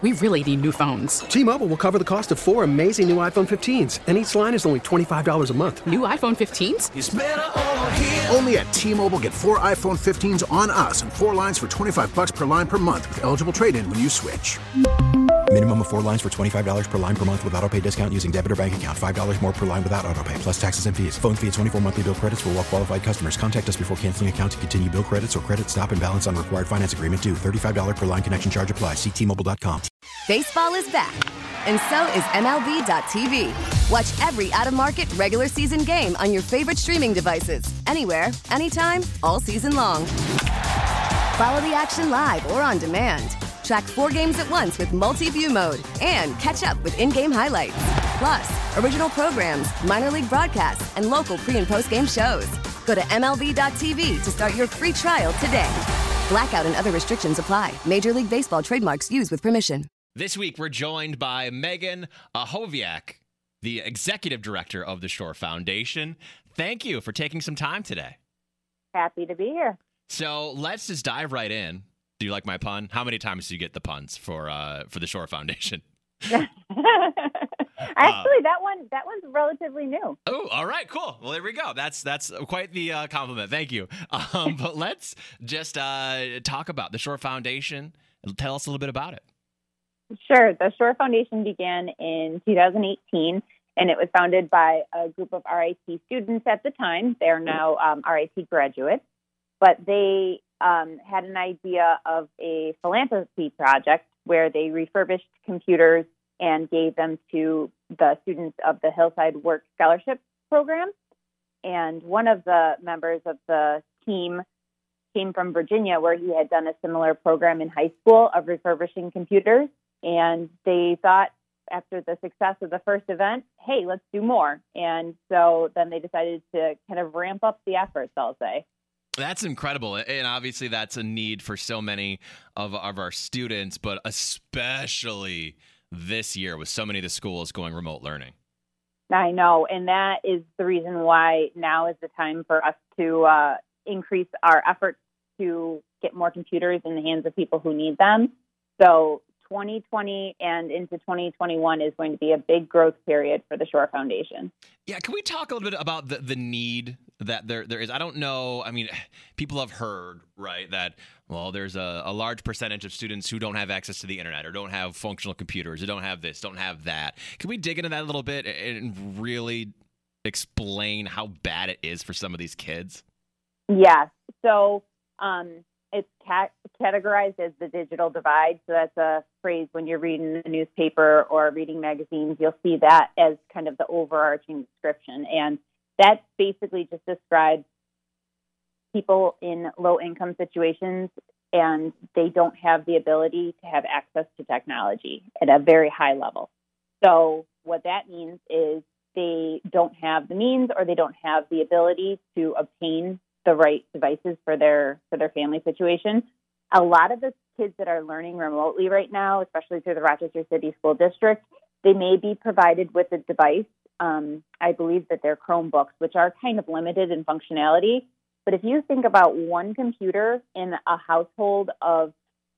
We really need new phones. T-Mobile will cover the cost of 4 amazing new iPhone 15s, and each line is only $25 a month. New iPhone 15s? It's better over here. Only at T-Mobile, get 4 iPhone 15s on us and 4 lines for $25 per line per month with eligible trade-in when you switch. Minimum of 4 lines for $25 per line per month with autopay discount using debit or bank account. $5 more per line without autopay, plus taxes and fees. Phone fee at 24 monthly bill credits for well-qualified customers. Contact us before canceling account to continue bill credits or credit stop and balance on required finance agreement due. $35 per line connection charge applies. See T-Mobile.com. Baseball is back, and so is MLB.tv. Watch every out-of-market regular season game on your favorite streaming devices. Anywhere, anytime, all season long. Follow the action live or on demand. Track 4 games at once with multi-view mode and catch up with in-game highlights. Plus, original programs, minor league broadcasts, and local pre- and post-game shows. Go to MLB.tv to start your free trial today. Blackout and other restrictions apply. Major League Baseball trademarks used with permission. This week, we're joined by Megan Achowiak, the executive director of the Shore Foundation. Thank you for taking some time today. Happy to be here. So let's just dive right in. Do you like my pun? How many times do you get the puns for the Shore Foundation? Actually, that one's relatively new. Oh, all right, cool. Well, there we go. That's quite the compliment. Thank you. But let's just talk about the Shore Foundation. Tell us a little bit about it. Sure. The Shore Foundation began in 2018, and it was founded by a group of RIT students at the time. They are now RIT graduates, but they had an idea of a philanthropy project where they refurbished computers and gave them to the students of the Hillside Work Scholarship Program. And one of the members of the team came from Virginia, where he had done a similar program in high school of refurbishing computers. And they thought, after the success of the first event, hey, let's do more. And so then they decided to kind of ramp up the efforts, I'll say. That's incredible. And obviously that's a need for so many of our students, but especially this year with so many of the schools going remote learning. I know. And that is the reason why now is the time for us to increase our efforts to get more computers in the hands of people who need them. So 2020 and into 2021 is going to be a big growth period for the Shore Foundation. Yeah, can we talk a little bit about the need that there is? I don't know. I mean, people have heard, right, that, well, there's a large percentage of students who don't have access to the internet or don't have functional computers or don't have this, don't have that. Can we dig into that a little bit and really explain how bad it is for some of these kids? Yes. So it's categorized as the digital divide. So that's a phrase when you're reading the newspaper or reading magazines, you'll see that as kind of the overarching description. And that basically just describes people in low-income situations, and they don't have the ability to have access to technology at a very high level. So what that means is they don't have the means or they don't have the ability to obtain the right devices for their family situation. A lot of the kids that are learning remotely right now, especially through the Rochester City School District, they may be provided with a device. I believe that they're Chromebooks, which are kind of limited in functionality. But if you think about one computer in a household of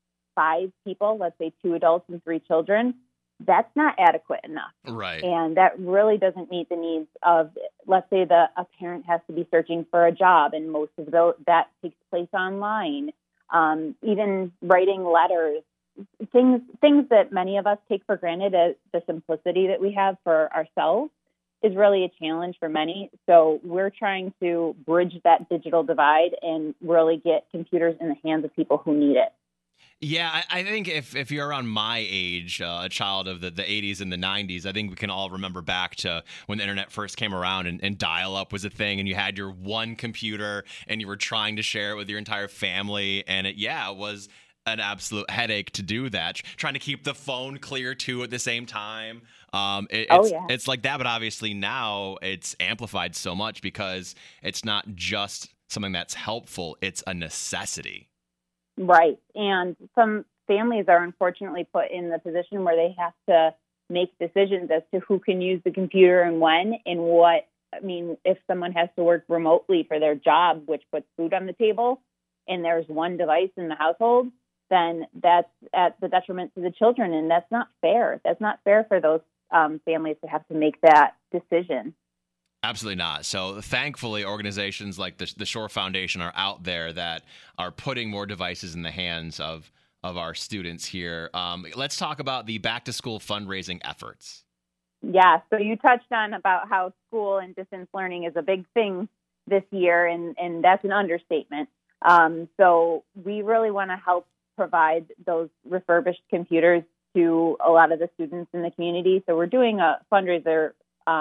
5 people, let's say 2 adults and 3 children, that's not adequate enough. Right. And that really doesn't meet the needs of, let's say a parent has to be searching for a job, and most of that takes place online. Even writing letters, things that many of us take for granted, as the simplicity that we have for ourselves is really a challenge for many. So we're trying to bridge that digital divide and really get computers in the hands of people who need it. Yeah, I think if you're around my age, a child of the 80s and the 90s, I think we can all remember back to when the internet first came around and dial-up was a thing, and you had your one computer and you were trying to share it with your entire family, and it was an absolute headache to do that, trying to keep the phone clear too at the same time. It's like that, but obviously now it's amplified so much because it's not just something that's helpful, it's a necessity. Right. And some families are unfortunately put in the position where they have to make decisions as to who can use the computer and when and what. I mean, if someone has to work remotely for their job, which puts food on the table, and there's one device in the household, then that's at the detriment to the children, and that's not fair. That's not fair for those families to have to make that decision. Absolutely not. So thankfully, organizations like the Shore Foundation are out there that are putting more devices in the hands of our students here. Let's talk about the back to school fundraising efforts. Yeah, so you touched on about how school and distance learning is a big thing this year, and that's an understatement. So we really want to help provide those refurbished computers to a lot of the students in the community. So we're doing a fundraiser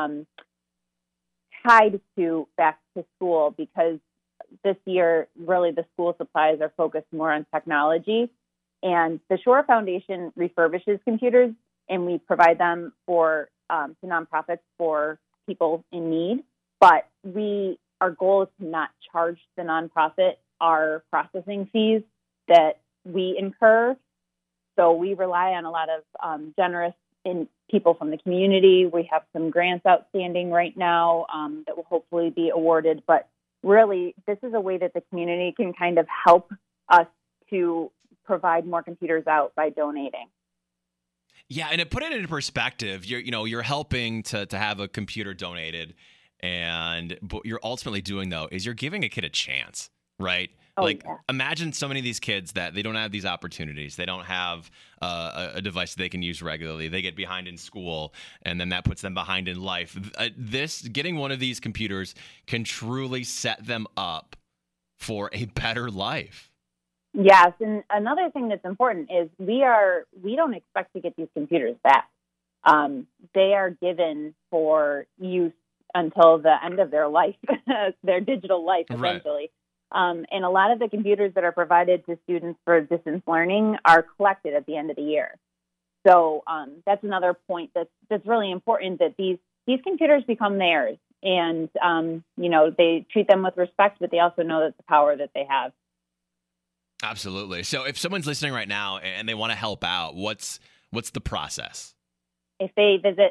tied to back to school, because this year, really the school supplies are focused more on technology. And the Shore Foundation refurbishes computers, and we provide them to nonprofits for people in need. But our goal is to not charge the nonprofit our processing fees that we incur. So we rely on a lot of generous people from the community. We have some grants outstanding right now that will hopefully be awarded. But really, this is a way that the community can kind of help us to provide more computers out by donating. Yeah, and to put it into perspective, you're helping to have a computer donated, and what you're ultimately doing though is you're giving a kid a chance, right? Imagine so many of these kids that they don't have these opportunities. They don't have a device that they can use regularly. They get behind in school, and then that puts them behind in life. Getting one of these computers can truly set them up for a better life. Yes, and another thing that's important is we don't expect to get these computers back. They are given for use until the end of their life, their digital life, essentially. Right. And a lot of the computers that are provided to students for distance learning are collected at the end of the year. So that's another point that's really important, that these computers become theirs, and they treat them with respect, but they also know that the power that they have. Absolutely. So if someone's listening right now and they want to help out, what's the process? If they visit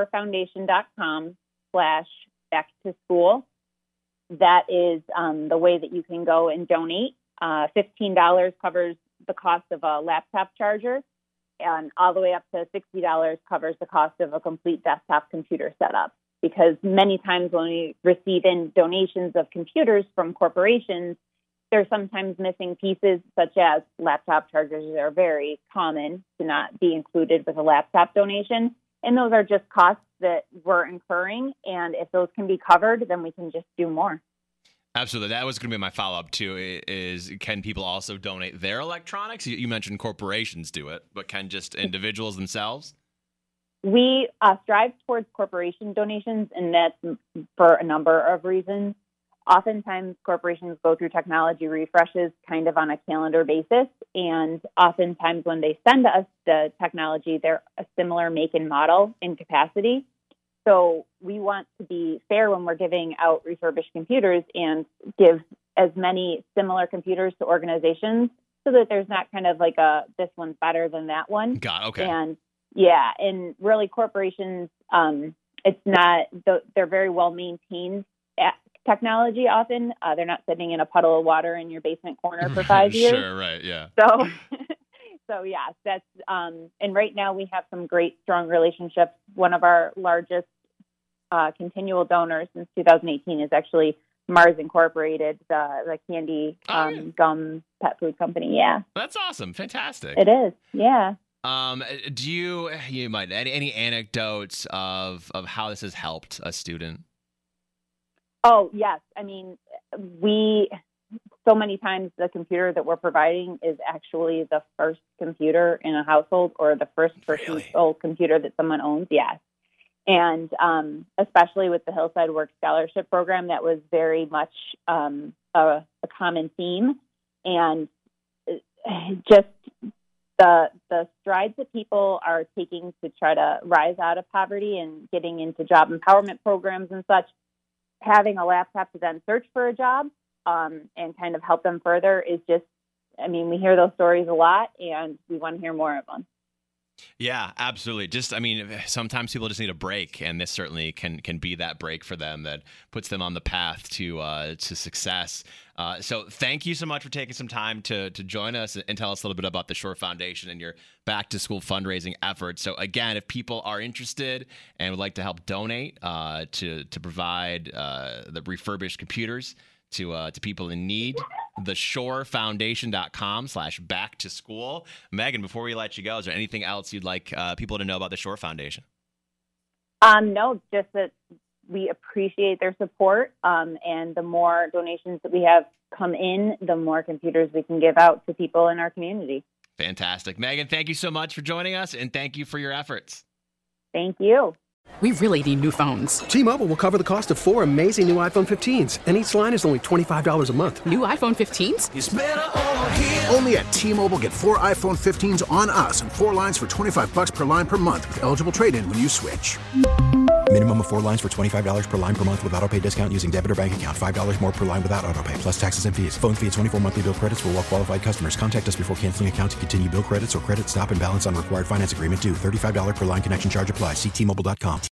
theshorefoundation.com/back-to-school, that is the way that you can go and donate. $15 covers the cost of a laptop charger, and all the way up to $60 covers the cost of a complete desktop computer setup. Because many times when we receive in donations of computers from corporations, they're sometimes missing pieces, such as laptop chargers are very common to not be included with a laptop donation. And those are just costs that we're incurring. And if those can be covered, then we can just do more. Absolutely. That was going to be my follow-up, too, is can people also donate their electronics? You mentioned corporations do it, but can just individuals themselves? We strive towards corporation donations, and that's for a number of reasons. Oftentimes, corporations go through technology refreshes kind of on a calendar basis, and oftentimes when they send us the technology, they're a similar make and model in capacity. So we want to be fair when we're giving out refurbished computers and give as many similar computers to organizations so that there's not kind of like this one's better than that one. Got it. Okay. And really corporations, it's not, they're very well maintained technology often. They're not sitting in a puddle of water in your basement corner for 5 years. Sure, right, yeah. So yeah, that's, and right now we have some great, strong relationships. One of our largest continual donors since 2018 is actually Mars Incorporated, the candy gum pet food company. Yeah. That's awesome. Fantastic. It is. Yeah. Do you might any anecdotes of how this has helped a student? Oh, yes. I mean, so many times the computer that we're providing is actually the first computer in a household or the first personal computer that someone owns. Yes. And especially with the Hillside Work Scholarship Program, that was very much a common theme. And just the strides that people are taking to try to rise out of poverty and getting into job empowerment programs and such, having a laptop to then search for a job and kind of help them further is just, I mean, we hear those stories a lot, and we want to hear more of them. Yeah, absolutely. Sometimes people just need a break, and this certainly can be that break for them that puts them on the path to success. So thank you so much for taking some time to join us and tell us a little bit about the Shore Foundation and your back to school fundraising efforts. So again, if people are interested and would like to help donate to provide the refurbished computers to people in need, theshorefoundation.com/back to school. Megan, before we let you go, is there anything else you'd like people to know about the Shore Foundation? No, just that we appreciate their support, and the more donations that we have come in, the more computers we can give out to people in our community. Fantastic. Megan, thank you so much for joining us, and thank you for your efforts. Thank you. We really need new phones. T-Mobile will cover the cost of 4 amazing new iPhone 15s, and each line is only $25 a month. New iPhone 15s? It's better over here. Only at T-Mobile, get 4 iPhone 15s on us and 4 lines for $25 per line per month with eligible trade-in when you switch. Minimum of 4 lines for $25 per line per month with autopay discount using debit or bank account. $5 more per line without autopay, plus taxes and fees. Phone fee at 24 monthly bill credits for well-qualified customers. Contact us before canceling account to continue bill credits or credit stop and balance on required finance agreement due. $35 per line connection charge applies. See T-Mobile.com.